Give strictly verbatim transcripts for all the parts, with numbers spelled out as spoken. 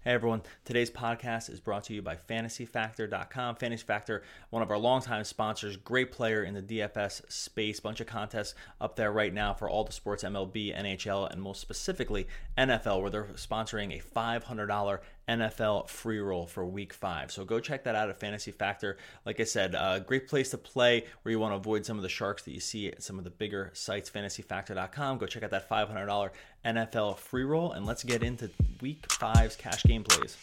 Hey everyone, today's podcast is brought to you by fantasy factor dot com. Fantasy Factor, one of our longtime sponsors, great player in the D F S space. Bunch of contests up there right now for all the sports, M L B, N H L, and most specifically N F L, where they're sponsoring a five hundred dollars N F L free roll for week five. So go check that out at Fantasy Factor. Like I said, a uh, great place to play where you want to avoid some of the sharks that you see at some of the bigger sites, fantasy factor dot com. Go check out that five hundred dollars N F L free roll, and let's get into week five's cash game plays.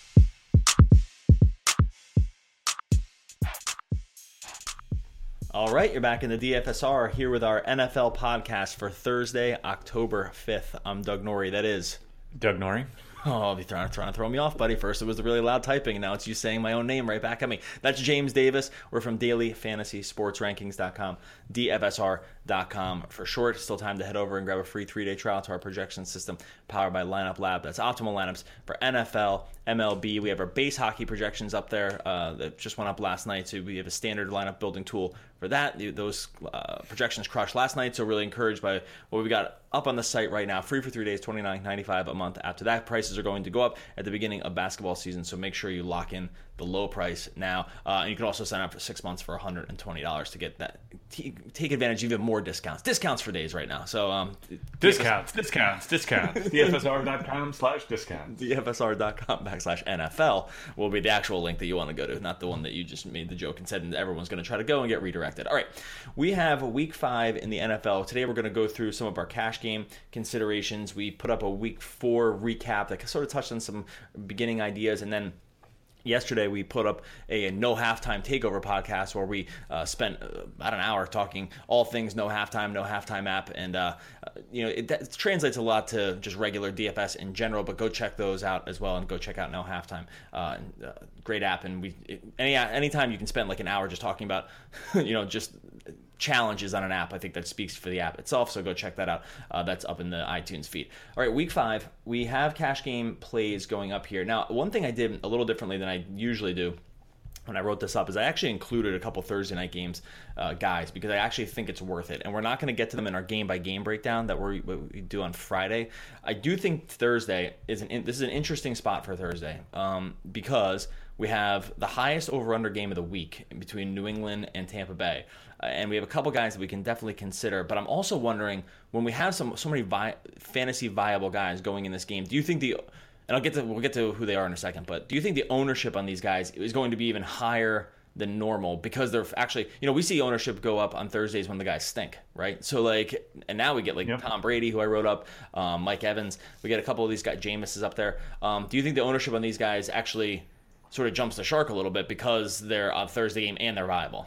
All right, you're back in the D F S R here with our N F L podcast for Thursday, October fifth. I'm Doug Norrie. That is Doug Norrie. Oh, you're trying, trying to throw me off, buddy. First it was the really loud typing, and now it's you saying my own name right back at me. That's James Davis. We're from daily fantasy sports rankings dot com, D F S R dot com for short. Still time to head over and grab a free three-day trial to our projection system powered by Lineup Lab. That's optimal lineups for N F L, M L B. We have our base hockey projections up there uh, that just went up last night. So we have a standard lineup building tool for that. Those uh, projections crushed last night, so really encouraged by what we've got up on the site right now. Free for three days, twenty-nine ninety-five a month. After that, prices are going to go up at the beginning of basketball season, so make sure you lock in the low price now. Uh, and you can also sign up for six months for one hundred twenty dollars to get that. T- take advantage of even more discounts. Discounts for days right now. So um, discounts, discounts, discounts. D F S R dot com slash discounts. D F S R dot com backslash N F L will be the actual link that you want to go to, not the one that you just made the joke and said and everyone's going to try to go and get redirected. All right, we have week five in the N F L. Today we're going to go through some of our cash game considerations. We put up a week four recap that sort of touched on some beginning ideas, and then yesterday, we put up a, a no halftime takeover podcast where we uh, spent about an hour talking all things no halftime, no halftime app, and uh, you know it, that translates a lot to just regular D F S in general. But go check those out as well, and go check out no halftime. Uh, uh, great app, and we it, any anytime you can spend like an hour just talking about you know just challenges on an app, I think that speaks for the app itself, so go check that out. Uh, that's up in the iTunes feed. All right, week five, we have cash game plays going up here. Now, one thing I did a little differently than I usually do when I wrote this up is I actually included a couple Thursday night games, uh, guys, because I actually think it's worth it. And we're not going to get to them in our game-by-game breakdown that we're, we do on Friday. I do think Thursday is an this is an interesting spot for Thursday um, because we have the highest over-under game of the week between New England and Tampa Bay. Uh, and we have a couple guys that we can definitely consider. But I'm also wondering, when we have some so many vi- fantasy viable guys going in this game, do you think the and I'll get to we'll get to who they are in a second, but do you think the ownership on these guys is going to be even higher than normal because they're actually, you know, we see ownership go up on Thursdays when the guys stink, right? So like, and now we get like yep. Tom Brady, who I wrote up, um, Mike Evans, we get a couple of these guys, Jameis is up there. Um, do you think the ownership on these guys actually sort of jumps the shark a little bit because they're a Thursday game and they're viable?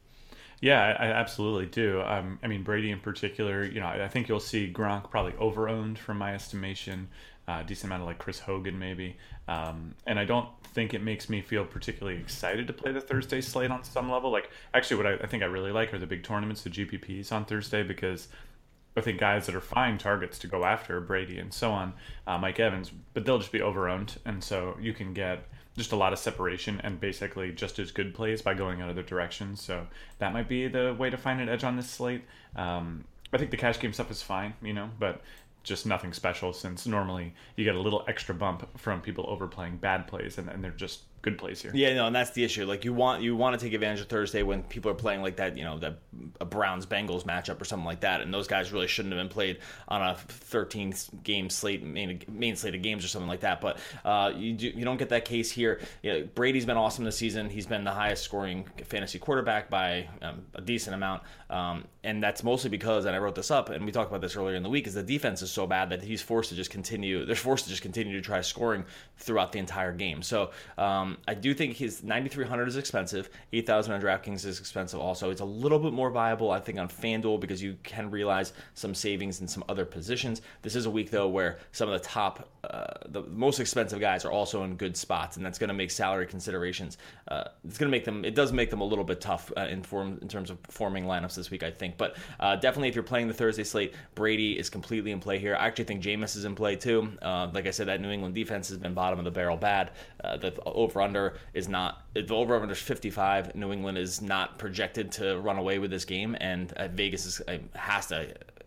Yeah, I, I absolutely do. Um, I mean, Brady in particular, you know, I think you'll see Gronk probably over-owned from my estimation, a uh, decent amount of like Chris Hogan maybe. Um, and I don't think it makes me feel particularly excited to play the Thursday slate on some level. Like, actually, what I, I think I really like are the big tournaments, the G P Ps on Thursday, because I think guys that are fine targets to go after, Brady and so on, uh, Mike Evans, but they'll just be over-owned. And so you can get just a lot of separation and basically just as good plays by going other directions. So that might be the way to find an edge on this slate. Um, I think the cash game stuff is fine, you know, but just nothing special since normally you get a little extra bump from people overplaying bad plays and, and they're just good plays here. Yeah, no, and that's the issue. Like you want you want to take advantage of Thursday when people are playing like that, you know, the a Browns Bengals matchup or something like that, and those guys really shouldn't have been played on a thirteen game slate, main, main slate of games or something like that. But uh, you do, you don't get that case here. You know, Brady's been awesome this season. He's been the highest scoring fantasy quarterback by um, a decent amount, um, and that's mostly because, and I wrote this up, and we talked about this earlier in the week, is the defense is so bad that he's forced to just continue. They're forced to just continue to try scoring throughout the entire game. So. Um, I do think his ninety-three hundred is expensive. eight thousand on DraftKings is expensive also. It's a little bit more viable, I think, on FanDuel because you can realize some savings in some other positions. This is a week, though, where some of the top, uh, the most expensive guys are also in good spots, and that's going to make salary considerations. Uh, it's going to make them, it does make them a little bit tough uh, in, form, in terms of forming lineups this week, I think. But uh, definitely if you're playing the Thursday slate, Brady is completely in play here. I actually think Jameis is in play, too. Uh, like I said, that New England defense has been bottom of the barrel bad. Uh, the over-under is not, the over-under is fifty-five. New England is not projected to run away with this game, and uh, Vegas is, uh, has to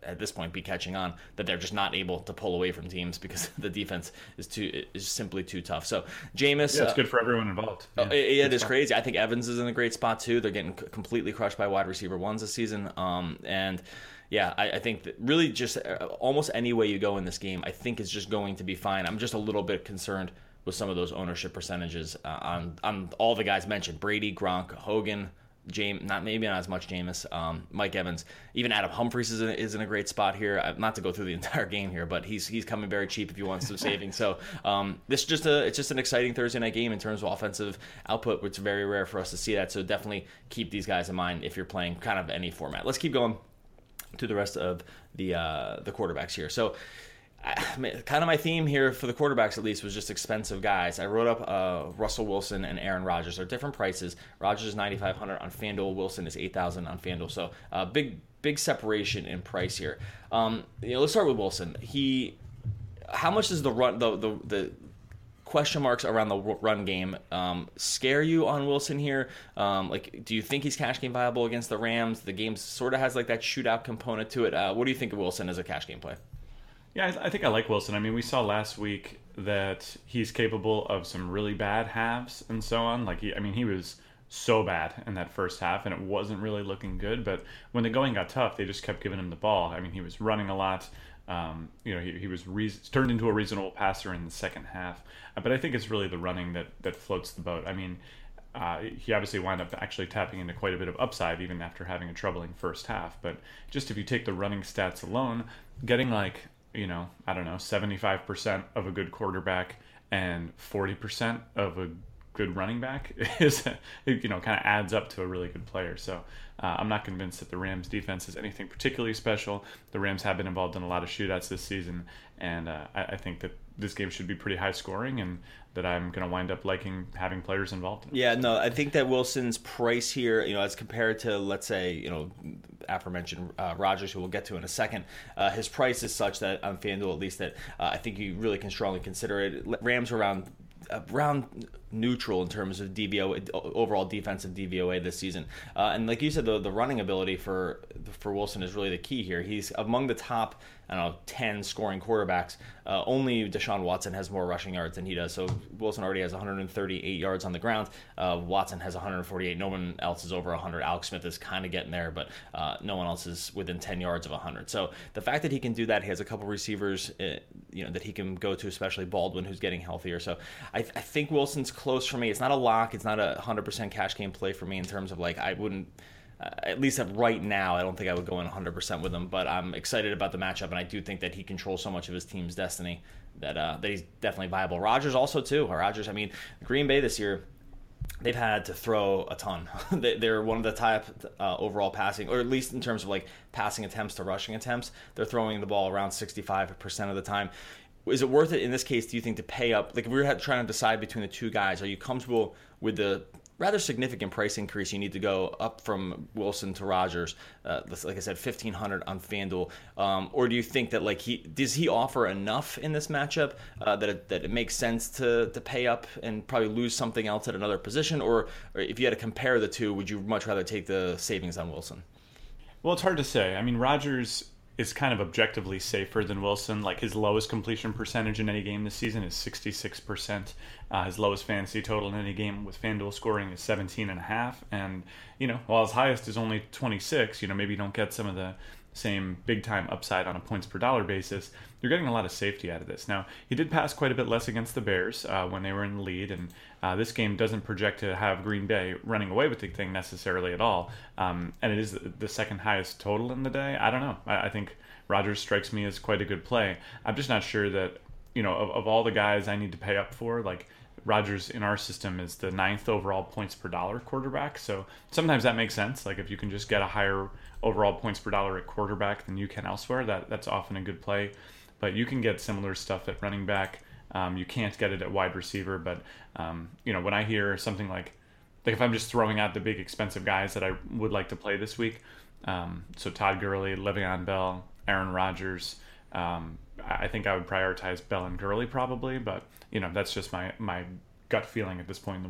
at this point be catching on that they're just not able to pull away from teams because the defense is too is simply too tough. So Jameis, yeah, it's uh, good for everyone involved. Yeah, it, it is fun. crazy. I think Evans is in a great spot too. They're getting c- completely crushed by wide receiver ones this season, um, and yeah, I, I think that really just uh, almost any way you go in this game, I think is just going to be fine. I'm just a little bit concerned with some of those ownership percentages uh, on on all the guys mentioned: Brady, Gronk, Hogan, James, not maybe not as much Jameis, um, Mike Evans, even Adam Humphries is in, is in a great spot here. Uh, not to go through the entire game here, but he's he's coming very cheap if you want some savings. So um, this is just a it's just an exciting Thursday night game in terms of offensive output, which is very rare for us to see that. So definitely keep these guys in mind if you're playing kind of any format. Let's keep going to the rest of the uh, the quarterbacks here. So. Kind of my theme here for the quarterbacks, at least, was just expensive guys. I wrote up uh, Russell Wilson and Aaron Rodgers. They're different prices. Rodgers is ninety-five hundred dollars on FanDuel. Wilson is eight thousand dollars on FanDuel. So uh, big big separation in price here. Um, you know, let's start with Wilson. He, how much does the run the the, the question marks around the run game um, scare you on Wilson here? Um, like, do you think he's cash game viable against the Rams? The game sort of has like that shootout component to it. Uh, what do you think of Wilson as a cash game play? Yeah, I, th- I think I like Wilson. I mean, we saw last week that he's capable of some really bad halves and so on. Like, he, I mean, he was so bad in that first half, and it wasn't really looking good. But when the going got tough, they just kept giving him the ball. I mean, he was running a lot. Um, you know, he, he was re- turned into a reasonable passer in the second half. Uh, but I think it's really the running that, that floats the boat. I mean, uh, he obviously wound up actually tapping into quite a bit of upside even after having a troubling first half. But just if you take the running stats alone, getting like, you know, I don't know, seventy-five percent of a good quarterback and forty percent of a good running back is, you know, kind of adds up to a really good player. So uh, I'm not convinced that the Rams defense is anything particularly special. The Rams have been involved in a lot of shootouts this season, and uh, I, I think that this game should be pretty high scoring, and that I'm going to wind up liking having players involved in it. Yeah, no, I think that Wilson's price here, you know, as compared to, let's say, you know, aforementioned uh, Rodgers, who we'll get to in a second, uh, his price is such that on FanDuel, at least, that uh, I think you really can strongly consider it. Rams are around around neutral in terms of D V O A, overall defensive D V O A this season, uh, and like you said, the the running ability for for Wilson is really the key here. He's among the top, I don't know, ten scoring quarterbacks. Uh, only Deshaun Watson has more rushing yards than he does. So Wilson already has one hundred thirty-eight yards on the ground. Uh, Watson has one hundred forty-eight. No one else is over one hundred. Alex Smith is kind of getting there, but uh, no one else is within ten yards of one hundred. So the fact that he can do that, he has a couple receivers, uh, you know, that he can go to, especially Baldwin, who's getting healthier. So I, I think Wilson's close for me. It's not a lock. It's not a one hundred percent cash game play for me in terms of, like, I wouldn't. Uh, at least right now, I don't think I would go in one hundred percent with him, but I'm excited about the matchup, and I do think that he controls so much of his team's destiny that uh, that he's definitely viable. Rodgers also, too. Rodgers, I mean, Green Bay this year, they've had to throw a ton. They're one of the top uh, overall passing, or at least in terms of, like, passing attempts to rushing attempts. They're throwing the ball around sixty-five percent of the time. Is it worth it in this case, do you think, to pay up? Like, if we were trying to decide between the two guys, are you comfortable with the rather significant price increase you need to go up from Wilson to Rodgers, uh, like I said, fifteen hundred on FanDuel, um, or do you think that, like, he does he offer enough in this matchup uh, that it, that it makes sense to to pay up and probably lose something else at another position, or, or if you had to compare the two, would you much rather take the savings on Wilson? Well, it's hard to say. I mean, Rodgers is kind of objectively safer than Wilson. Like, his lowest completion percentage in any game this season is sixty-six percent. Uh, his lowest fantasy total in any game with FanDuel scoring is seventeen and a half. And, you know, while his highest is only twenty-six, you know, maybe you don't get some of the same big time upside on a points per dollar basis. You're getting a lot of safety out of this. Now, he did pass quite a bit less against the Bears uh, when they were in the lead, and uh, this game doesn't project to have Green Bay running away with the thing necessarily at all. Um, and it is the second highest total in the day. I don't know. I, I think Rodgers strikes me as quite a good play. I'm just not sure that, you know, of, of all the guys I need to pay up for, like, Rodgers in our system is the ninth overall points per dollar quarterback. So sometimes that makes sense. Like, if you can just get a higher overall points per dollar at quarterback than you can elsewhere, that that's often a good play. But you can get similar stuff at running back. Um, you can't get it at wide receiver. But, um, you know, when I hear something like, like if I'm just throwing out the big expensive guys that I would like to play this week, um, so Todd Gurley, Le'Veon Bell, Aaron Rodgers, um, I think I would prioritize Bell and Gurley probably. But, you know, that's just my, my gut feeling at this point in the week.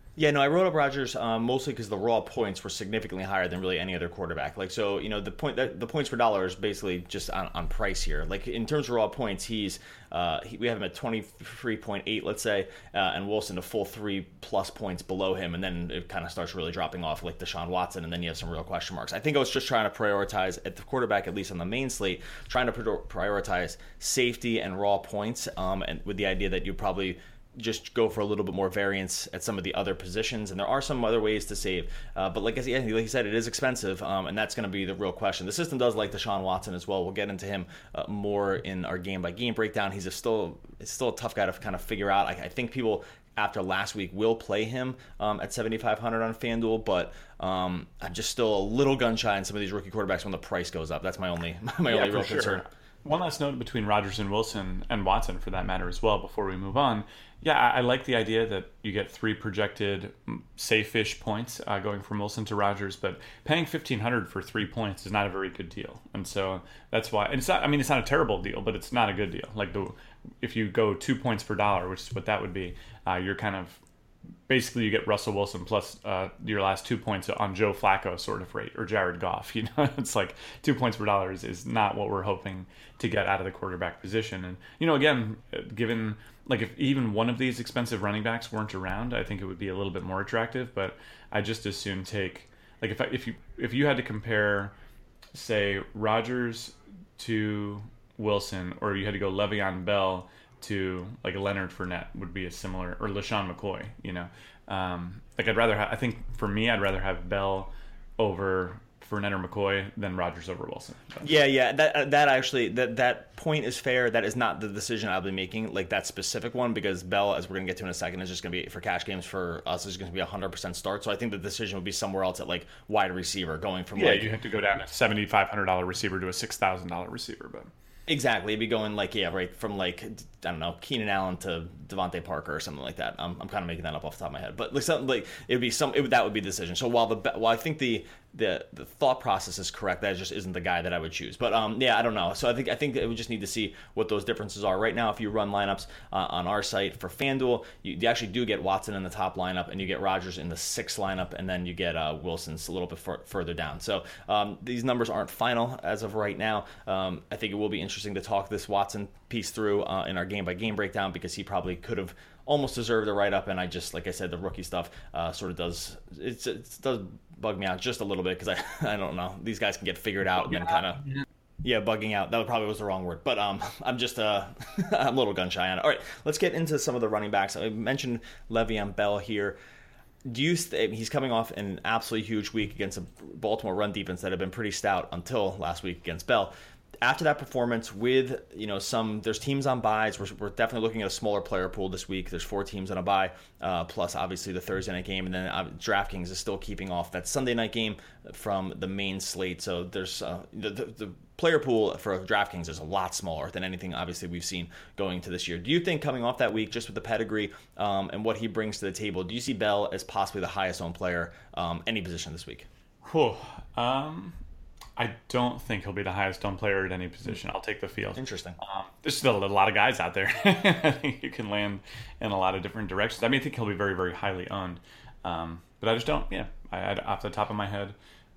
Yeah, no, I wrote up Rodgers um, mostly because the raw points were significantly higher than really any other quarterback. Like, so you know, the point that the points per dollar is basically just on, on price here. Like in terms of raw points, he's uh, he, we have him at twenty three point eight, let's say, uh, and Wilson a full three plus points below him, and then it kind of starts really dropping off, like Deshaun Watson, and then you have some real question marks. I think I was just trying to prioritize at the quarterback, at least on the main slate, trying to prioritize safety and raw points, um, and with the idea that you probably just go for a little bit more variance at some of the other positions, and there are some other ways to save. Uh, but like I said, like you said, it is expensive, um, and that's going to be the real question. The system does like Deshaun Watson as well. We'll get into him uh, more in our game by game breakdown. He's a still it's still a tough guy to kind of figure out. I, I think people after last week will play him um, at seventy-five hundred on FanDuel, but um, I'm just still a little gun shy on some of these rookie quarterbacks when the price goes up. That's my only my yeah, only real sure. concern. One last note between Rodgers and Wilson, and Watson for that matter as well, before we move on. Yeah, I, I like the idea that you get three projected safe-ish points uh, going from Wilson to Rodgers, but paying fifteen hundred for three points is not a very good deal, and so that's why. And it's not. I mean, it's not a terrible deal, but it's not a good deal. Like the if you go two points per dollar, which is what that would be, uh, you're kind of basically you get Russell Wilson plus uh, your last two points on Joe Flacco sort of rate, or Jared Goff. You know, it's like two points per dollar is, is not what we're hoping to get out of the quarterback position. And you know, again, given like if even one of these expensive running backs weren't around, I think it would be a little bit more attractive. But I just as soon take like if I, if you if you had to compare, say, Rodgers to Wilson, or you had to go Le'Veon Bell to like a Leonard Fournette would be a similar, or LaShawn McCoy, you know, um, like I'd rather have, I think for me, I'd rather have Bell over Fournette or McCoy than Rodgers over Wilson. But. Yeah, yeah, that that actually that that point is fair. That is not the decision I'll be making, like that specific one, because Bell, as we're gonna get to in a second, is just gonna be for cash games for us is gonna be a hundred percent start. So I think the decision would be somewhere else at like wide receiver, going from yeah, like you have to go down a seventy five hundred dollar receiver to a six thousand dollar receiver, but. Exactly, it'd be going like yeah, right from like I don't know Keenan Allen to Devontae Parker or something like that. I'm, I'm kind of making that up off the top of my head, but like something like it would be some it would, that would be the decision. So while the while I think the the the thought process is correct, that just isn't the guy that I would choose. But um yeah, I don't know. So I think I think that we just need to see what those differences are. Right now, if you run lineups uh, on our site for FanDuel, you, you actually do get Watson in the top lineup, and you get Rodgers in the sixth lineup, and then you get uh, Wilson's a little bit fur- further down. So um, these numbers aren't final as of right now. Um, I think it will be interesting to talk this Watson piece through uh, in our game by game breakdown, because he probably could have almost deserved a write up, and I just like I said, the rookie stuff uh, sort of does it's, it does bug me out just a little bit, because I I don't know, these guys can get figured out and then kind of yeah bugging out, that probably was the wrong word, but um I'm just uh I'm a little gun shy on it. All right, let's get into some of the running backs. I mentioned Le'Veon Bell here. Do you th- he's coming off an absolutely huge week against a Baltimore run defense that had been pretty stout until last week against Bell. After that performance, with you know some, there's teams on buys. We're, we're definitely looking at a smaller player pool this week. There's four teams on a buy, uh, plus obviously the Thursday night game, and then uh, DraftKings is still keeping off that Sunday night game from the main slate. So there's uh, the, the the player pool for DraftKings is a lot smaller than anything obviously we've seen going into this year. Do you think coming off that week, just with the pedigree um, and what he brings to the table, do you see Bell as possibly the highest owned player um, any position this week? Whew. Um. I don't think he'll be the highest owned player at any position. I'll take the field. Interesting. Um, there's still a lot of guys out there. I think you can land in a lot of different directions. I mean, I think he'll be very, very highly owned. Um, but I just don't, yeah. I, I, off the top of my head,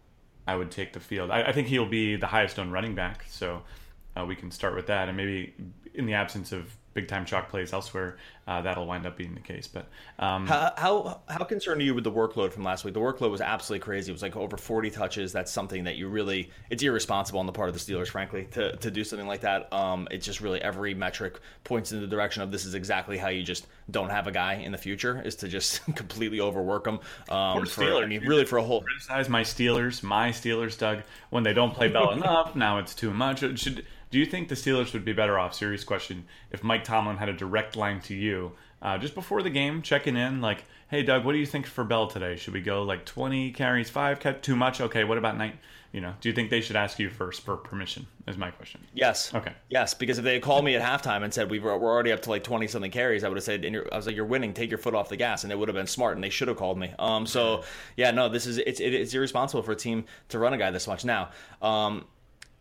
I would take the field. I, I think he'll be the highest owned running back, so uh, we can start with that. And maybe in the absence of big-time chalk plays elsewhere, uh, that'll wind up being the case. But um, how, how how concerned are you with the workload from last week? The workload was absolutely crazy. It was like over forty touches. That's something that you really, it's irresponsible on the part of the Steelers, frankly, to, to do something like that. Um, it's just really every metric points in the direction of this is exactly how you just don't have a guy in the future, is to just completely overwork them. Um, Poor for, Steelers. I mean, really for a whole... Criticize my Steelers, my Steelers, Doug, when they don't play Bell enough. Now it's too much. It should... Do you think the Steelers would be better off, serious question, if Mike Tomlin had a direct line to you uh, just before the game, checking in, like, hey, Doug, what do you think for Bell today? Should we go like twenty carries, five, too much? Okay, what about night? You know, do you think they should ask you first for permission, is my question. Yes. Okay. Yes, because if they had called me at halftime and said we were, we're already up to like twenty-something carries, I would have said, and you're, I was like, you're winning, take your foot off the gas, and it would have been smart, and they should have called me. Um. So, yeah, no, this is, it's, it, it's irresponsible for a team to run a guy this much. Now, um,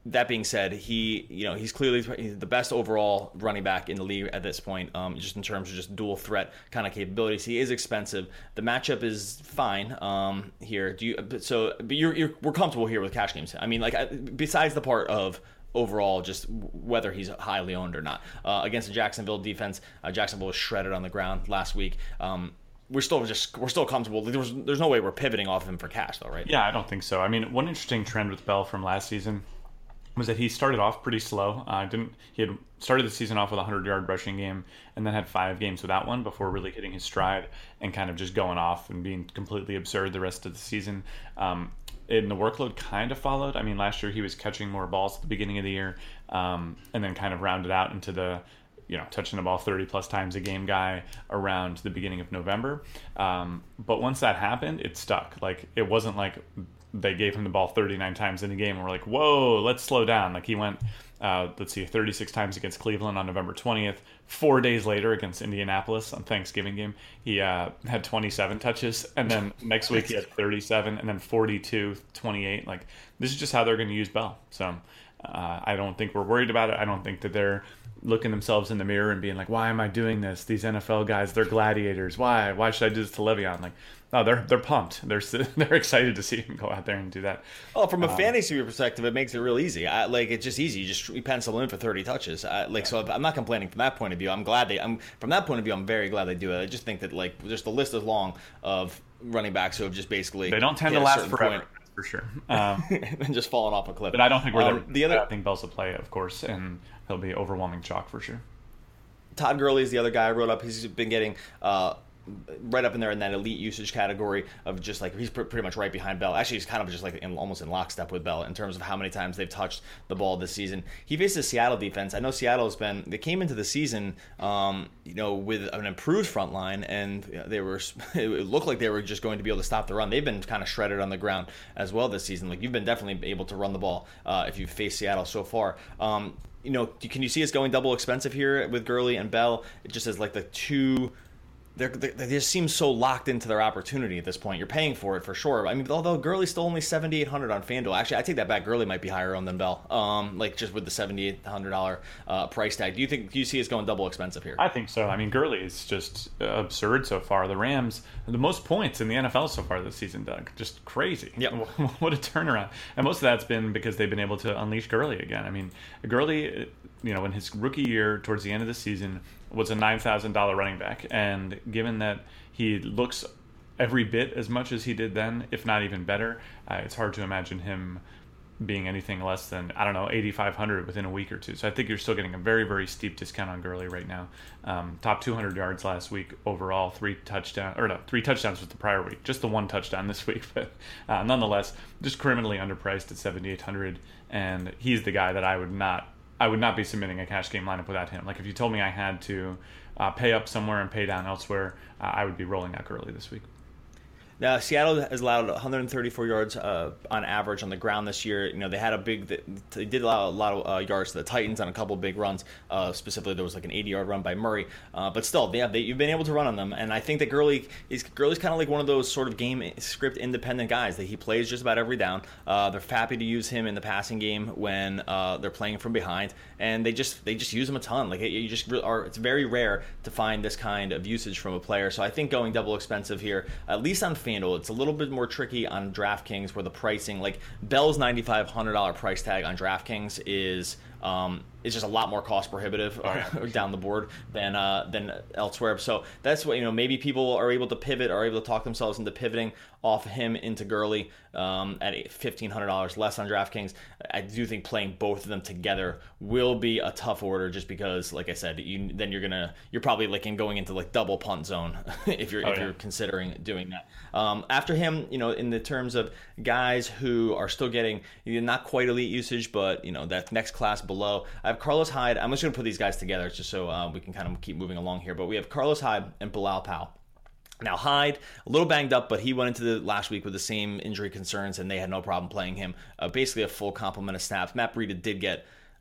that being said, he, you know, he's clearly the best overall running back in the league at this point, um, just in terms of just dual threat kind of capabilities. He is expensive. The matchup is fine um, here. Do you? So, but you're, you're we're comfortable here with cash games. I mean, like besides the part of overall just whether he's highly owned or not uh, against the Jacksonville defense. Uh, Jacksonville was shredded on the ground last week. Um, we're still just we're still comfortable. There's there's no way we're pivoting off of him for cash though, right? Yeah, I don't think so. I mean, one interesting trend with Bell from last season was that he started off pretty slow. Uh, didn't he had started the season off with a hundred-yard rushing game, and then had five games without one before really hitting his stride and kind of just going off and being completely absurd the rest of the season. Um, and the workload kind of followed. I mean, last year he was catching more balls at the beginning of the year, um, and then kind of rounded out into the, you know, touching the ball thirty plus times a game guy around the beginning of November. Um, but once that happened, it stuck. Like, it wasn't like they gave him the ball thirty-nine times in the game and we're like, whoa, let's slow down. Like, he went, uh, let's see, thirty-six times against Cleveland on November twentieth. Four days later against Indianapolis on Thanksgiving game, he uh, had twenty-seven touches. And then next week he had thirty-seven, and then forty-two, twenty-eight. Like, this is just how they're going to use Bell. So uh, I don't think we're worried about it. I don't think that they're looking themselves in the mirror and being like, why am I doing this? These N F L guys, they're gladiators. Why? Why should I do this to Le'Veon? Like, no, they're they're pumped. They're they're excited to see him go out there and do that. Oh, from a um, fantasy perspective, it makes it real easy. I, like, it's just easy. You just you pencil in for thirty touches. I, like, so I'm not complaining from that point of view. I'm glad they. I'm from that point of view. I'm very glad they do it. I just think that like just the list is long of running backs who have just basically they don't tend to last forever. Point. For sure, um, and just falling off a cliff. But I don't think we're um, there. The other, I think Bell's a play, of course, and he'll be overwhelming chalk for sure. Todd Gurley is the other guy I wrote up. He's been getting uh, right up in there in that elite usage category of just like he's pr- pretty much right behind Bell. Actually, he's kind of just like in, almost in lockstep with Bell in terms of how many times they've touched the ball this season. He faces the Seattle defense. I know Seattle has been they came into the season, um, you know, with an improved front line, and they were it looked like they were just going to be able to stop the run. They've been kind of shredded on the ground as well this season. Like you've been definitely able to run the ball uh, if you've faced Seattle so far. Um, You know, can you see us going double expensive here with Gurley and Bell? It just as like the two, they're, they just seem so locked into their opportunity at this point. You're paying for it for sure. I mean, although Gurley's still only seventy-eight hundred on FanDuel. Actually, I take that back. Gurley might be higher on than Bell. Um, like just with the seventy-eight hundred dollars uh, price tag. Do you think do you see us going double expensive here? I think so. I mean, Gurley is just absurd so far. The Rams, the most points in the N F L so far this season, Doug. Just crazy. Yeah. What a turnaround. And most of that's been because they've been able to unleash Gurley again. I mean, Gurley, you know, in his rookie year towards the end of the season, was a nine thousand dollars running back. And given that he looks every bit as much as he did then, if not even better, uh, it's hard to imagine him being anything less than, I don't know, eighty-five hundred within a week or two. So I think you're still getting a very, very steep discount on Gurley right now. Um, top two hundred yards last week overall, three touchdowns, or no, three touchdowns was the prior week, just the one touchdown this week. But uh, nonetheless, just criminally underpriced at seventy-eight hundred, and he's the guy that I would not, I would not be submitting a cash game lineup without him. Like if you told me I had to uh, pay up somewhere and pay down elsewhere, uh, I would be rolling out Gurley this week. Now, Seattle has allowed one hundred thirty-four yards uh, on average on the ground this year. You know, they had a big, they did allow a lot of uh, yards to the Titans on a couple of big runs. Uh, specifically, there was like an eighty-yard run by Murray. Uh, but still, they have, they, you've been able to run on them. And I think that Gurley is Gurley's kind of like one of those sort of game script independent guys that he plays just about every down. Uh, they're happy to use him in the passing game when uh, they're playing from behind, and they just they just use him a ton. Like you just are, it's very rare to find this kind of usage from a player. So I think going double expensive here, at least on FanDuel, it's a little bit more tricky on DraftKings where the pricing, like Bell's ninety-five hundred dollars price tag on DraftKings is um, is just a lot more cost prohibitive oh, yeah. down the board than uh, than elsewhere. So that's what, you know, maybe people are able to pivot, are able to talk themselves into pivoting off him into Gurley um, at fifteen hundred dollars less on DraftKings. I do think playing both of them together will be a tough order just because, like I said, you then you're gonna you're probably like in going into like double punt zone if you're oh, if yeah. you're considering doing that. Um, after him, you know, in the terms of guys who are still getting, you know, not quite elite usage, but you know that next class below, I have Carlos Hyde. I'm just gonna put these guys together just so uh, we can kind of keep moving along here. But we have Carlos Hyde and Bilal Powell. Now, Hyde, a little banged up, but he went into the last week with the same injury concerns, and they had no problem playing him. Uh, basically, a full complement of snaps. Matt Breida did get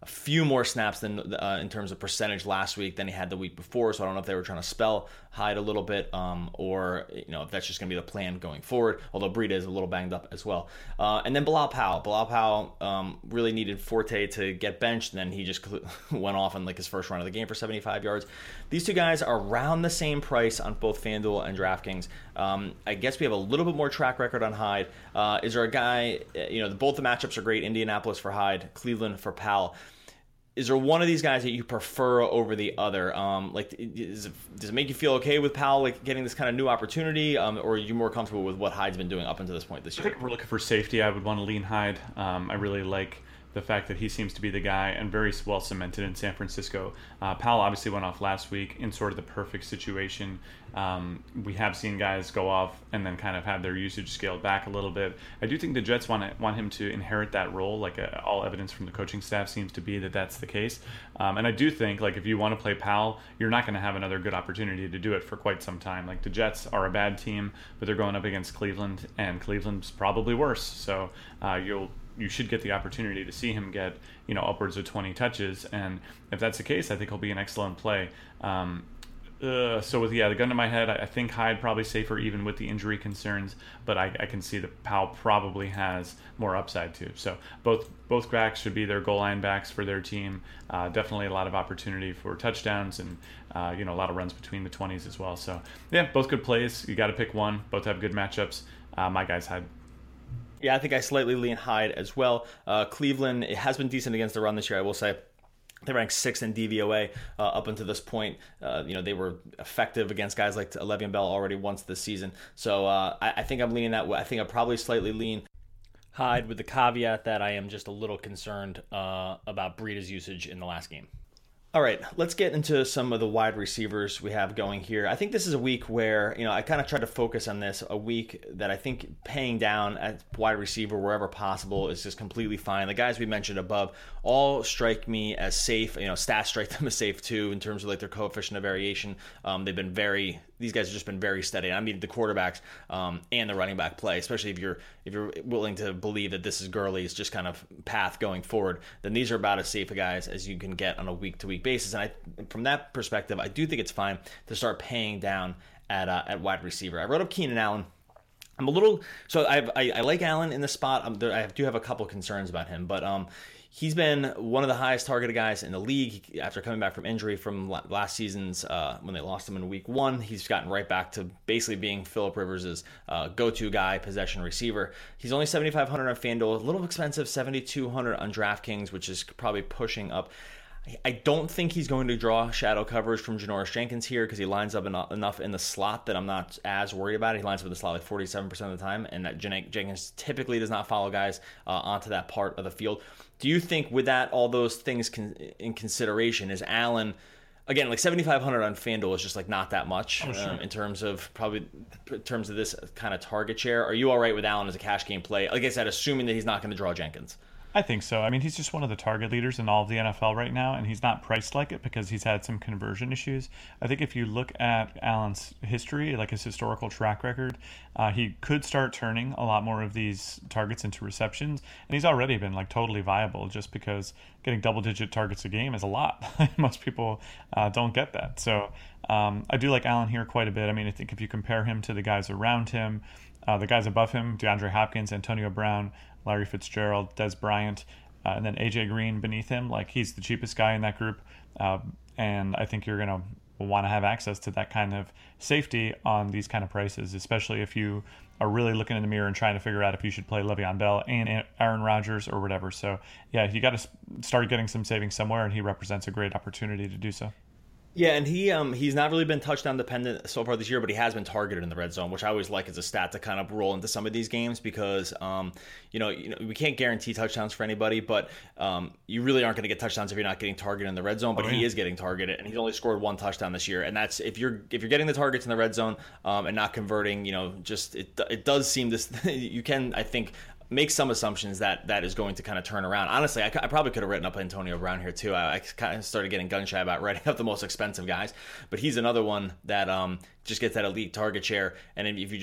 a few more snaps than uh, in terms of percentage last week than he had the week before. So I don't know if they were trying to spell Hyde a little bit, um, or you know if that's just going to be the plan going forward. Although Breida is a little banged up as well. Uh, and then Bilal Powell. Bilal Powell um, really needed Forte to get benched, and then he just went off in like his first run of the game for seventy-five yards. These two guys are around the same price on both FanDuel and DraftKings. Um, I guess we have a little bit more track record on Hyde. Uh, is there a guy? You know, both the matchups are great. Indianapolis for Hyde, Cleveland for Powell. Is there one of these guys that you prefer over the other? Um, like, is it, does it make you feel okay with Powell like getting this kind of new opportunity, um, or are you more comfortable with what Hyde's been doing up until this point this year? I think if we're looking for safety, I would want to lean Hyde. Um, I really like the fact that he seems to be the guy and very well cemented in San Francisco. Uh, Powell obviously went off last week in sort of the perfect situation. Um, we have seen guys go off and then kind of have their usage scaled back a little bit. I do think the Jets want to, want him to inherit that role. Like uh, all evidence from the coaching staff seems to be that that's the case. Um, and I do think like if you want to play Powell, you're not going to have another good opportunity to do it for quite some time. Like the Jets are a bad team, but they're going up against Cleveland, and Cleveland's probably worse. So uh, you'll you should get the opportunity to see him get, you know, upwards of twenty touches. And if that's the case, I think he'll be an excellent play. Um, uh, so with, yeah, the gun to my head, I, I think Hyde probably safer even with the injury concerns, but I, I can see that Powell probably has more upside too. So both both backs should be their goal line backs for their team. Uh, definitely a lot of opportunity for touchdowns and, uh, you know, a lot of runs between the twenties as well. So yeah, both good plays. You got to pick one. Both have good matchups. Uh, my guy's Hyde. Yeah, I think I slightly lean Hyde as well. Uh, Cleveland, it has been decent against the run this year, I will say. They ranked sixth in D V O A uh, up until this point. Uh, you know, they were effective against guys like Le'Veon Bell already once this season. So uh, I, I think I'm leaning that way. I think I'll probably slightly lean Hyde with the caveat that I am just a little concerned uh, about Breida's usage in the last game. All right, let's get into some of the wide receivers we have going here. I think this is a week where, you know, I kind of tried to focus on this, a week that I think paying down at wide receiver wherever possible is just completely fine. The guys we mentioned above all strike me as safe. You know, stats strike them as safe too in terms of like their coefficient of variation. Um, they've been very, these guys have just been very steady. I mean, the quarterbacks um, and the running back play, especially if you're if you're willing to believe that this is Gurley's just kind of path going forward, then these are about as safe a guys as you can get on a week-to-week basis. And I, from that perspective, I do think it's fine to start paying down at uh, at wide receiver. I wrote up Keenan Allen. I'm a little so I've, I I like Allen in the spot. I'm, there, I do have a couple concerns about him, but um. He's been one of the highest targeted guys in the league he, after coming back from injury from last season's uh, when they lost him in week one. He's gotten right back to basically being Phillip Rivers' uh, go-to guy, possession receiver. He's only seventy-five hundred on FanDuel, a little expensive, seventy-two hundred on DraftKings, which is probably pushing up. I don't think he's going to draw shadow coverage from Janoris Jenkins here because he lines up enough in the slot that I'm not as worried about it. He lines up in the slot like forty-seven percent of the time, and that Jenkins typically does not follow guys uh, onto that part of the field. Do you think with that, all those things con- in consideration, is Allen, again, like seventy-five hundred on FanDuel is just like not that much oh, sure. um, in terms of probably in terms of this kind of target share. Are you all right with Allen as a cash game play? Like I said, assuming that he's not going to draw Jenkins. I think so. I mean, he's just one of the target leaders in all of the N F L right now, and he's not priced like it because he's had some conversion issues. I think if you look at Allen's history, like his historical track record, uh, he could start turning a lot more of these targets into receptions, and he's already been like totally viable just because getting double-digit targets a game is a lot. Most people uh, don't get that. So um, I do like Allen here quite a bit. I mean, I think if you compare him to the guys around him, uh, the guys above him, DeAndre Hopkins, Antonio Brown, Larry Fitzgerald, Des Bryant, uh, and then A J Green beneath him. Like, he's the cheapest guy in that group. Uh, and I think you're going to want to have access to that kind of safety on these kind of prices, especially if you are really looking in the mirror and trying to figure out if you should play Le'Veon Bell and Aaron Rodgers or whatever. So, yeah, you got to start getting some savings somewhere, and he represents a great opportunity to do so. Yeah, and he um he's not really been touchdown dependent so far this year, but he has been targeted in the red zone, which I always like as a stat to kind of roll into some of these games because um you know you know we can't guarantee touchdowns for anybody, but um you really aren't going to get touchdowns if you're not getting targeted in the red zone. But oh, yeah. He is getting targeted, and he's only scored one touchdown this year, and that's if you're if you're getting the targets in the red zone um and not converting, you know, just it it does seem this you can I think. make some assumptions that that is going to kind of turn around. Honestly, I, I probably could have written up Antonio Brown here too. I, I kind of started getting gun shy about writing up the most expensive guys, but he's another one that um, just gets that elite target share. And if you just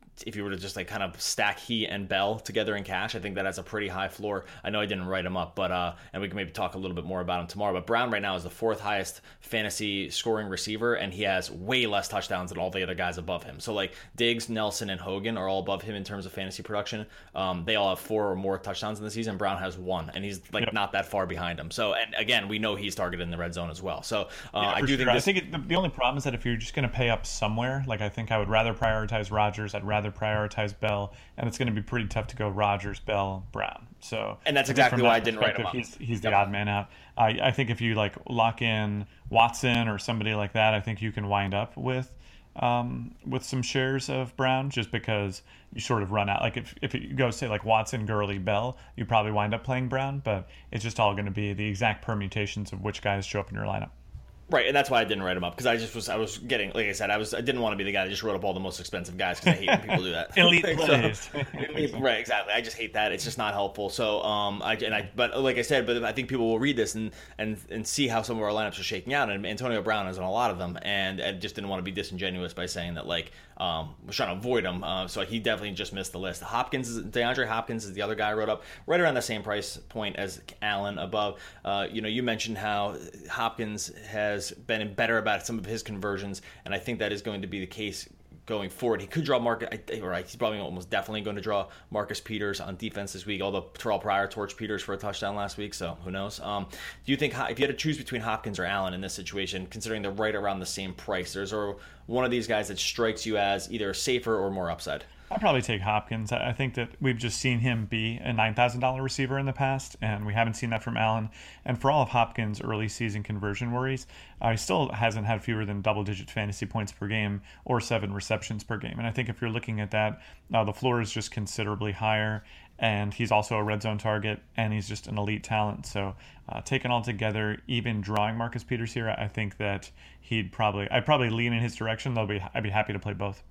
if you were to just like kind of stack he and Bell together in cash, I think that has a pretty high floor. I know I didn't write him up, but uh, and we can maybe talk a little bit more about him tomorrow. But Brown right now is the fourth highest fantasy scoring receiver, and he has way less touchdowns than all the other guys above him. So like Diggs, Nelson, and Hogan are all above him in terms of fantasy production. Um, they all have four or more touchdowns in the season. Brown has one, and he's like yep. not that far behind him. So and again, we know he's targeted in the red zone as well. So uh, yeah, I do sure. think this... I think it, the, the only problem is that if you're just going to pay up somewhere, like I think I would rather prioritize Rodgers. I'd rather prioritize Bell, and it's going to be pretty tough to go Rodgers, Bell, Brown. So and that's exactly why I didn't write him up. He's, he's the yep. odd man out. I, I think if you like lock in Watson or somebody like that, I think you can wind up with um, with some shares of Brown, just because you sort of run out. Like if if you go say like Watson, Gurley, Bell, you probably wind up playing Brown, but it's just all going to be the exact permutations of which guys show up in your lineup. Right, and that's why I didn't write him up, because I just was I was getting, like I said, I was I didn't want to be the guy that just wrote up all the most expensive guys, because I hate when people do that. Elite plays. So, right, exactly. I just hate that. It's just not helpful. So, um, I and I, but like I said, but I think people will read this and and and see how some of our lineups are shaking out, and Antonio Brown is on a lot of them, and I just didn't want to be disingenuous by saying that like um was trying to avoid him. Uh, so he definitely just missed the list. Hopkins, is, DeAndre Hopkins is the other guy I wrote up, right around the same price point as Allen above. Uh, you know, you mentioned how Hopkins has been better about some of his conversions, and I think that is going to be the case going forward. He could draw Marcus, right? He's probably almost definitely going to draw Marcus Peters on defense this week, although Terrell Pryor torched Peters for a touchdown last week, so who knows. Um, do you think, if you had to choose between Hopkins or Allen in this situation, considering they're right around the same price, there's one of these guys that strikes you as either safer or more upside? I'd probably take Hopkins. I think that we've just seen him be a nine thousand dollars receiver in the past, and we haven't seen that from Allen. And for all of Hopkins' early season conversion worries, uh, he still hasn't had fewer than double-digit fantasy points per game or seven receptions per game. And I think if you're looking at that, uh, the floor is just considerably higher, and he's also a red zone target, and he's just an elite talent. So uh, taken all together, even drawing Marcus Peters here, I think that he'd probably, I'd probably lean in his direction. Though be, I'd be happy to play both.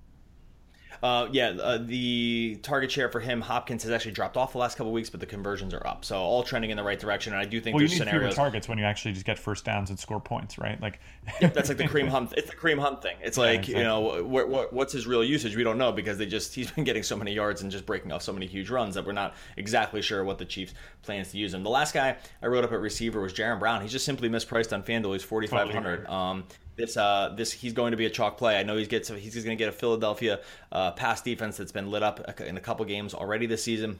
Uh, yeah, uh, the target share for him, Hopkins, has actually dropped off the last couple of weeks, but the conversions are up. So all trending in the right direction. And I do think well, there's you need scenarios. fewer targets when you actually just get first downs and score points, right? Like, yep, that's like the Kareem Hunt. It's the Kareem Hunt thing. It's like, yeah, exactly. you know, what, what, what's his real usage? We don't know, because they just he's been getting so many yards and just breaking off so many huge runs that we're not exactly sure what the Chiefs plans to use him. The last guy I wrote up at receiver was Jaron Brown. He's just simply mispriced on FanDuel. He's forty-five hundred. Totally. Um, This, uh, this, he's going to be a chalk play. I know he's gets he's going to get a Philadelphia uh, pass defense that's been lit up in a couple games already this season.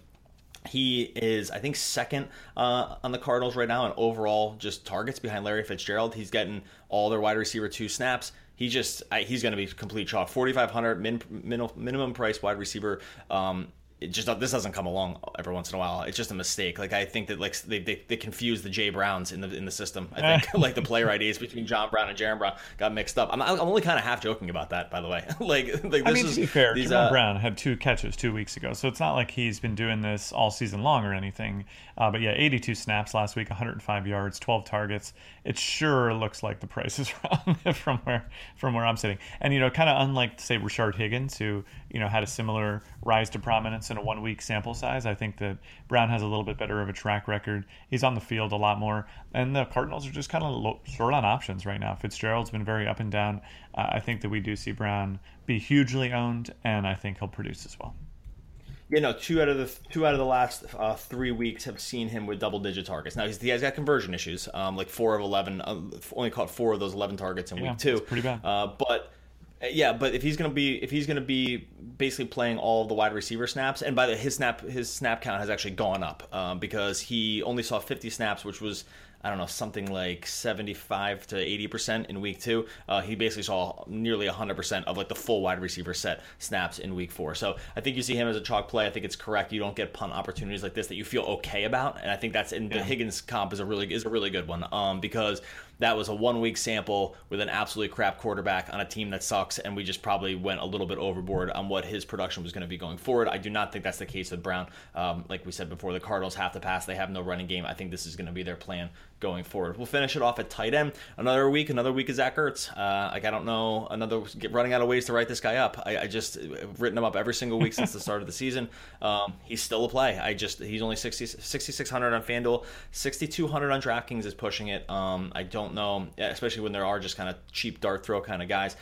He is, I think, second uh, on the Cardinals right now in overall just targets behind Larry Fitzgerald. He's getting all their wide receiver two snaps. He just I, he's going to be complete chalk. forty-five hundred min, min, minimum price wide receiver. Um, It just this doesn't come along every once in a while. It's just a mistake. Like I think that like they they, they confuse the Jay Browns in the in the system. I think like the player I Ds between John Brown and Jaron Brown got mixed up. I'm I'm only kind of half joking about that, by the way. like, like this I mean, is, to be fair, these, Jaron uh, Brown had two catches two weeks ago, so it's not like he's been doing this all season long or anything. Uh, but yeah, eighty-two snaps last week, one hundred five yards, twelve targets. It sure looks like the price is wrong from where from where I'm sitting. And you know, kind of unlike say Rashard Higgins, who you know had a similar rise to prominence in a one week sample size. I think that Brown has a little bit better of a track record. He's on the field a lot more, and the Cardinals are just kind of low, short on options right now. Fitzgerald's been very up and down. Uh, I think that we do see Brown be hugely owned, and I think he'll produce as well. You know, two out of the two out of the last uh, three weeks have seen him with double-digit targets. Now he's, he has got conversion issues, um, like four of eleven, uh, only caught four of those eleven targets in yeah, week two. That's pretty bad. Uh, but yeah, but if he's gonna be if he's gonna be basically playing all of the wide receiver snaps, and by the his snap his snap count has actually gone up um, because he only saw fifty snaps, which was I don't know, something like seventy-five to eighty percent in week two. Uh, he basically saw nearly one hundred percent of like the full wide receiver set snaps in week four. So I think you see him as a chalk play. I think it's correct. You don't get punt opportunities like this that you feel okay about. And I think that's in yeah. the Higgins comp is a really is a really good one um, because that was a one week sample with an absolutely crap quarterback on a team that sucks. And we just probably went a little bit overboard on what his production was going to be going forward. I do not think that's the case with Brown. Um, like we said before, the Cardinals have to pass. They have no running game. I think this is going to be their plan going forward. We'll finish it off at tight end. Another week, another week of Zach Ertz. Uh, like I don't know, another get running out of ways to write this guy up. I, I just I've written him up every single week since the start of the season. Um, he's still a play. I just he's only sixty, sixty-six hundred on FanDuel, sixty-two hundred on DraftKings is pushing it. Um, I don't know, especially when there are just kind of cheap dart throw kind of guys.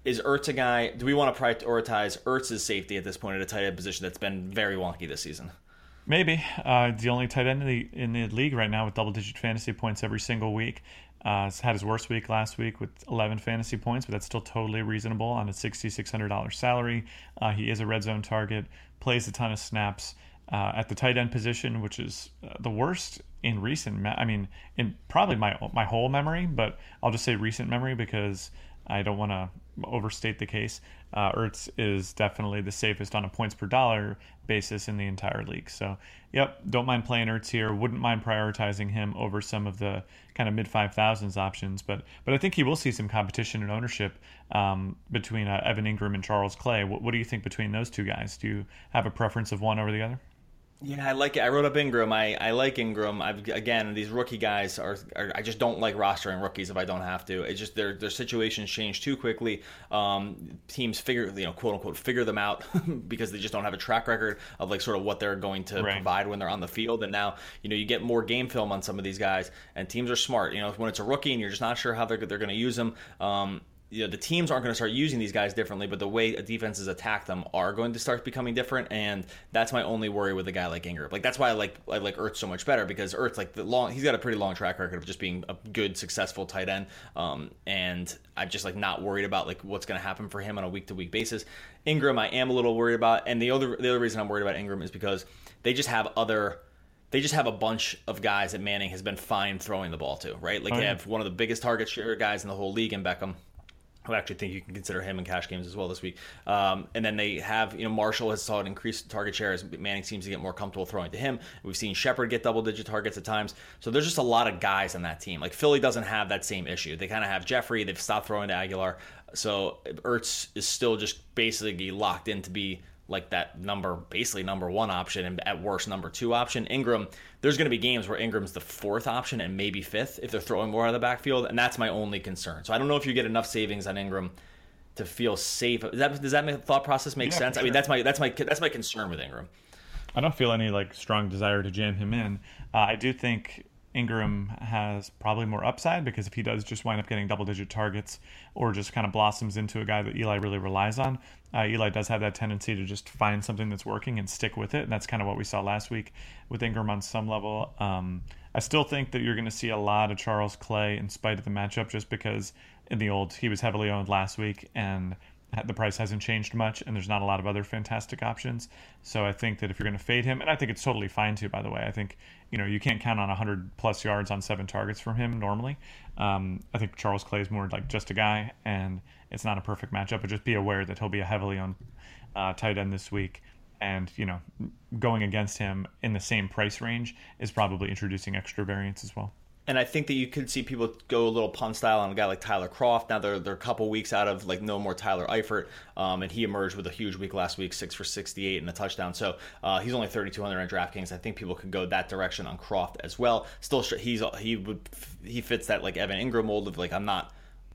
Is Ertz a guy? Do we want to prioritize Ertz's safety at this point at a tight end position that's been very wonky this season? Maybe. Uh, the only tight end in the, in the league right now with double-digit fantasy points every single week. Uh, he's had his worst week last week with eleven fantasy points, but that's still totally reasonable on a six thousand six hundred dollars salary. Uh, he is a red zone target, plays a ton of snaps uh, at the tight end position, which is uh, the worst in recent. Me- I mean, in probably my my whole memory, but I'll just say recent memory because I don't want to overstate the case. Uh, Ertz is definitely the safest on a points per dollar basis in the entire league. So, yep, don't mind playing Ertz here. Wouldn't mind prioritizing him over some of the kind of mid five thousands options. But but I think he will see some competition and ownership um, between uh, Evan Ingram and Charles Clay. What, what do you think between those two guys? Do you have a preference of one over the other? Yeah, I like it. I wrote up Ingram. I, I like Ingram. I've, again, these rookie guys are, are. I just don't like rostering rookies if I don't have to. It's just their their situations change too quickly. Um, teams figure, you know, quote unquote, figure them out because they just don't have a track record of like sort of what they're going to right. provide when they're on the field. And now, you know, you get more game film on some of these guys, and teams are smart. You know, when it's a rookie and you're just not sure how they're they're going to use them. Um, You know, the teams aren't going to start using these guys differently, but the way defenses attack them are going to start becoming different, and that's my only worry with a guy like Ingram. Like that's why I like I like Ertz so much better because Ertz, like the long, he's got a pretty long track record of just being a good, successful tight end, um, and I'm just like not worried about like what's going to happen for him on a week to week basis. Ingram, I am a little worried about, and the other the other reason I'm worried about Ingram is because they just have other. They just have a bunch of guys that Manning has been fine throwing the ball to, right? Like oh, they yeah. have one of the biggest target share guys in the whole league in Beckham. I actually think you can consider him in cash games as well this week. Um, and then they have, you know, Marshall has saw an increased target share as Manning seems to get more comfortable throwing to him. We've seen Shepard get double-digit targets at times. So there's just a lot of guys on that team. Like Philly doesn't have that same issue. They kind of have Jeffrey. They've stopped throwing to Aguilar. So Ertz is still just basically locked in to be like that number, basically number one option, and at worst number two option. Ingram, there's going to be games where Ingram's the fourth option and maybe fifth if they're throwing more out of the backfield, and that's my only concern. So I don't know if you get enough savings on Ingram to feel safe. Does that, does that thought process make yeah, sense? Sure. I mean, that's my that's my that's my concern with Ingram. I don't feel any like strong desire to jam him in. Uh, I do think Ingram has probably more upside because if he does just wind up getting double-digit targets or just kind of blossoms into a guy that Eli really relies on, uh, Eli does have that tendency to just find something that's working and stick with it, and that's kind of what we saw last week with Ingram on some level. Um, I still think that you're going to see a lot of Charles Clay in spite of the matchup just because in the old he was heavily owned last week and the price hasn't changed much, and there's not a lot of other fantastic options. So I think that if you're going to fade him, and I think it's totally fine too, by the way. I think, you know, you can't count on one hundred plus yards on seven targets from him normally. Um, I think Charles Clay is more like just a guy, and it's not a perfect matchup, but just be aware that he'll be a heavily owned uh, tight end this week. And, you know, going against him in the same price range is probably introducing extra variance as well. And I think that you could see people go a little punt style on a guy like Tyler Kroft. Now they're they're a couple weeks out of like no more Tyler Eifert, um, and he emerged with a huge week last week, six for sixty-eight and a touchdown. So uh, he's only thirty-two hundred on DraftKings. I think people could go that direction on Kroft as well. Still, he's he would he fits that like Evan Ingram mold of like I'm not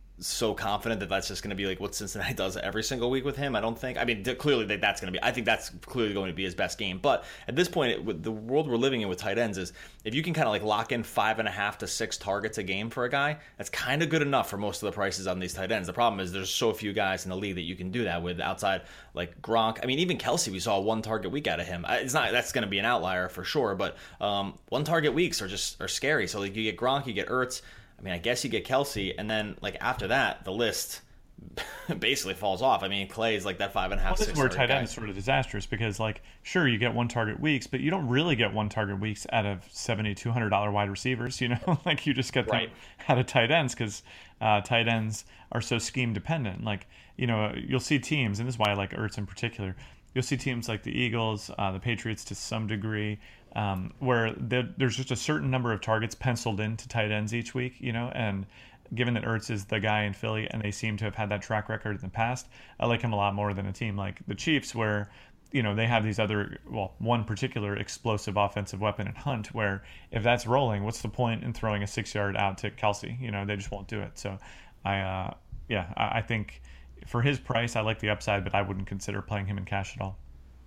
so confident that that's just going to be like what Cincinnati does every single week with him. I don't think. I mean, clearly that that's going to be. I think that's clearly going to be his best game. But at this point, it, with the world we're living in with tight ends, is if you can kind of like lock in five and a half to six targets a game for a guy, that's kind of good enough for most of the prices on these tight ends. The problem is there's so few guys in the league that you can do that with outside like Gronk. I mean, even Kelsey, we saw a one target week out of him. It's not that's going to be an outlier for sure, but um, one target weeks are just are scary. So like you get Gronk, you get Ertz. I mean, I guess you get Kelsey, and then like after that, the list basically falls off. I mean, Clay's like that five and a half. Well, this is where tight end is sort of disastrous because, like, sure you get one target weeks, but you don't really get one target weeks out of seventy two hundred dollar wide receivers. You know, like you just get them right. out of tight ends because uh, tight ends are so scheme dependent. Like, you know, you'll see teams, and this is why I like Ertz in particular. You'll see teams like the Eagles, uh, the Patriots to some degree, um, where there's just a certain number of targets penciled into tight ends each week, you know, and given that Ertz is the guy in Philly and they seem to have had that track record in the past, I like him a lot more than a team like the Chiefs where, you know, they have these other, well, one particular explosive offensive weapon in Hunt where if that's rolling, what's the point in throwing a six yard out to Kelsey? You know, they just won't do it. So I, uh, yeah, I, I think for his price, I like the upside, but I wouldn't consider playing him in cash at all.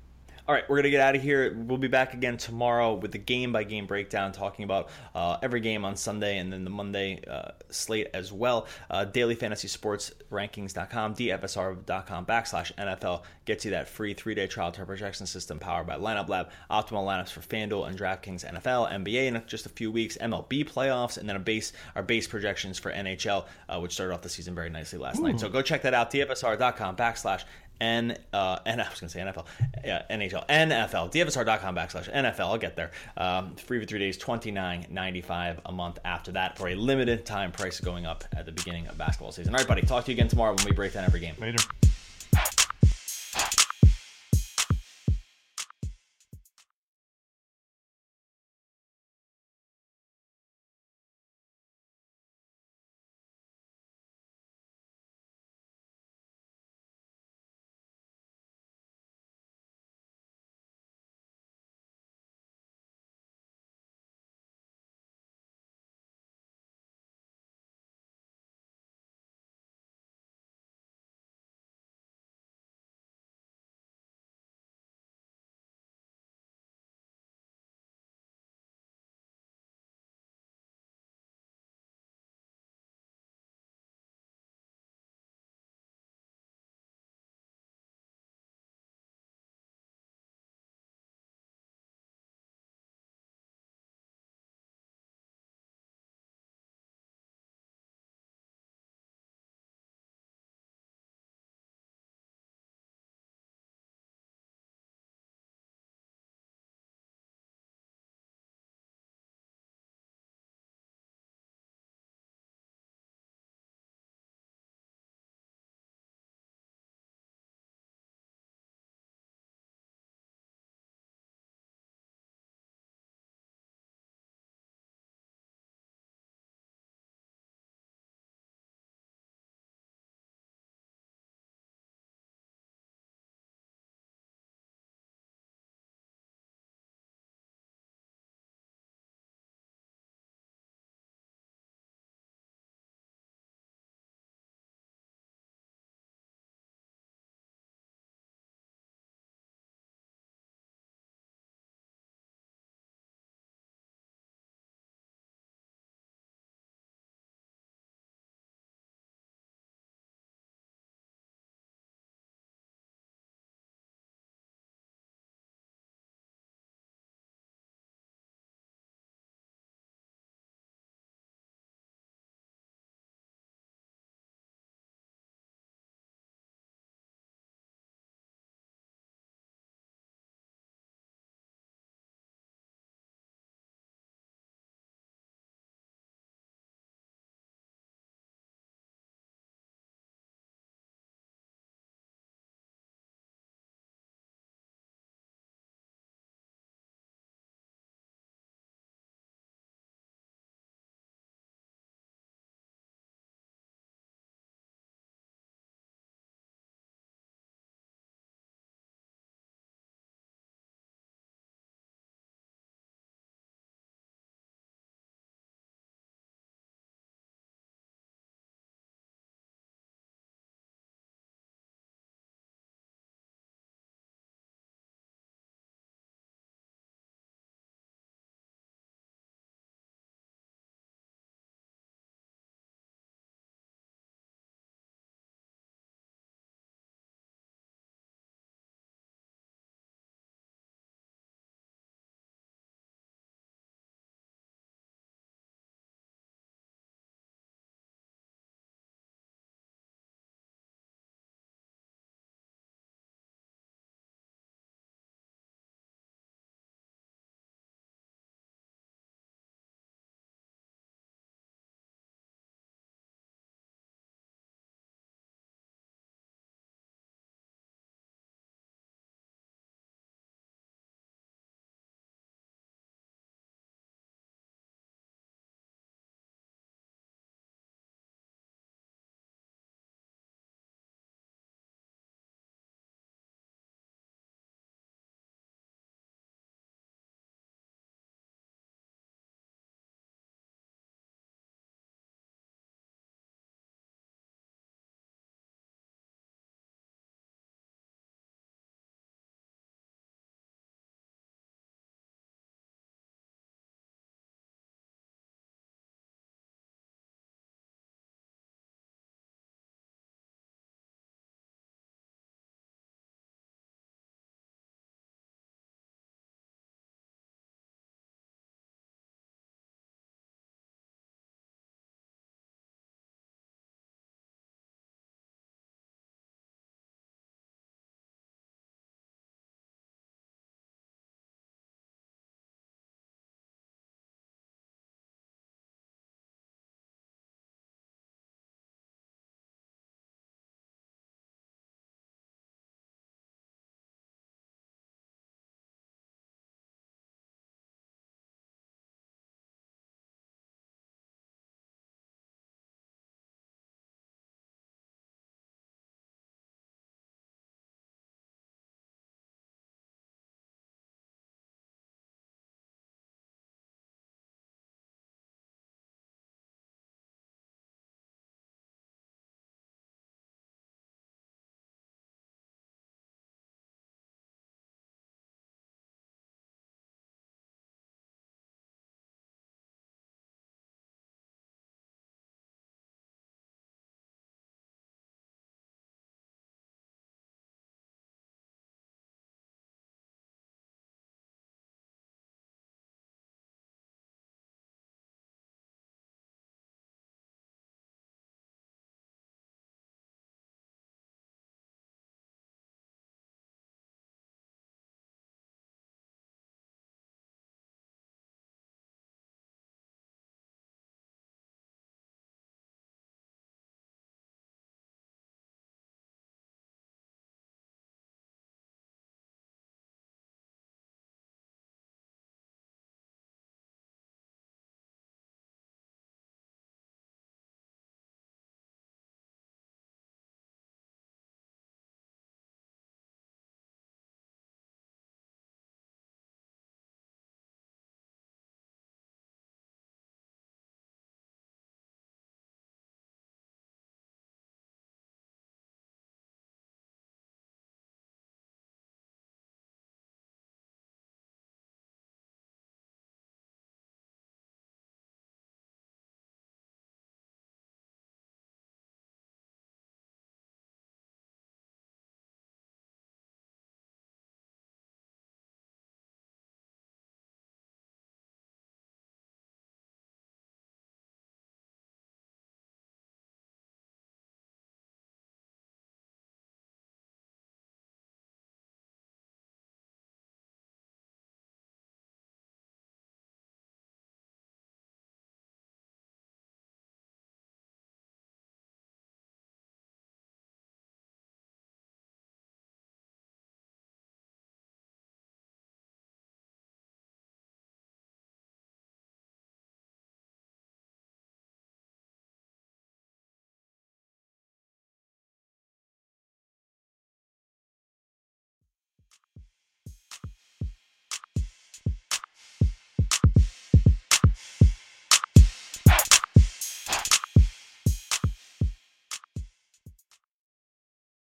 All right, we're going to get out of here. We'll be back again tomorrow with the game-by-game breakdown, talking about uh, every game on Sunday and then the Monday uh, slate as well. Uh, daily fantasy sports rankings dot com, D F S R dot com backslash N F L gets you that free three-day trial to our projection system powered by Lineup Lab. Optimal lineups for FanDuel and DraftKings N F L, N B A in just a few weeks, M L B playoffs, and then a base our base projections for N H L, uh, which started off the season very nicely last Ooh. night. So go check that out, D F S R dot com backslash N uh N I was gonna say N F L, yeah, N H L, N F L, D F S R dot com backslash N F L. I'll get there. Um, free for three days, twenty-nine ninety-five a month after that for a limited time price going up at the beginning of basketball season. All right, buddy. Talk to you again tomorrow when we break down every game. Later.